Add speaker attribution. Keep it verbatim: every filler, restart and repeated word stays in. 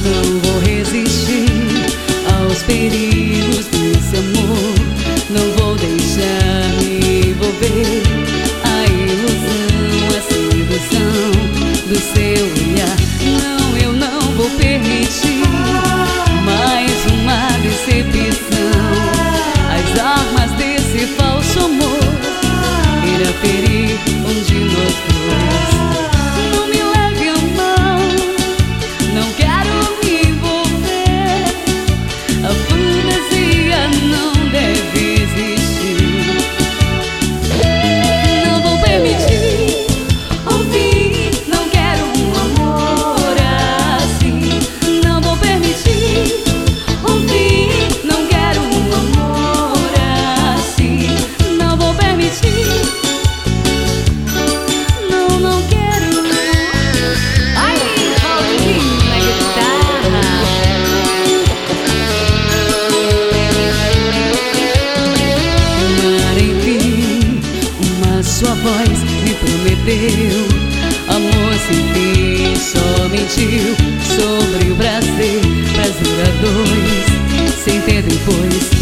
Speaker 1: Não vou resistir aos perigos desse amor. Não vou deixar me envolver a ilusão, a sedução do seu olhar. Não, eu não vou permitir mais uma decepção. As armas desse falso amor irá ferir um de nós dois. Não me leve a mão, não quero me envolver. A fantasia não deve existir. Não vou permitir ouvir, não quero um amor assim. Não vou permitir ouvir, não quero um amor assim. Não vou permitir. Não, não quero. Ai, Paulinho na guitarra. Mar, enfim, uma sua voz me prometeu amor sem fim, só mentiu sobre o prazer, prazer a dois, sem ter depois